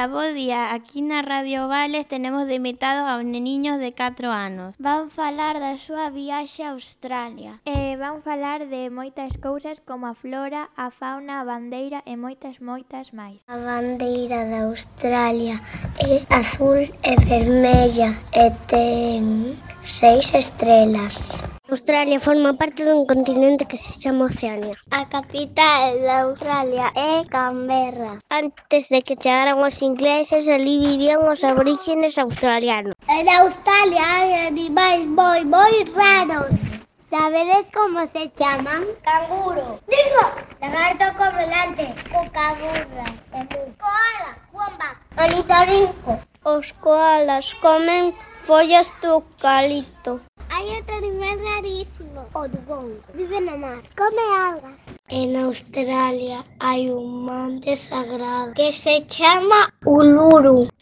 Ola, bo día. Aquí na Radio Vales tenemos de invitados a neniños de 4 anos. Van falar da súa viaxe a Australia. Van falar de moitas cousas como a flora, a fauna, a bandeira e moitas máis. A bandeira de Australia é azul e vermella e ten 6 estrelas. Australia forma parte dun continente que se chama Oceania. A capital de Australia é Canberra. Antes de que chegaran os ingleses, ali vivían os aborígenes australianos. En Australia hai animais moi raros. Sabedes como se chaman? Canguro. Digo, lagarto comelante, cucaburra, koala, wombat, ornitorrinco. Os koalas comen follas do eucalipto. Hai outro animal rarísimo, o dugón. Vive no mar, come algas. En Australia hai un monte sagrado que se chama Uluru.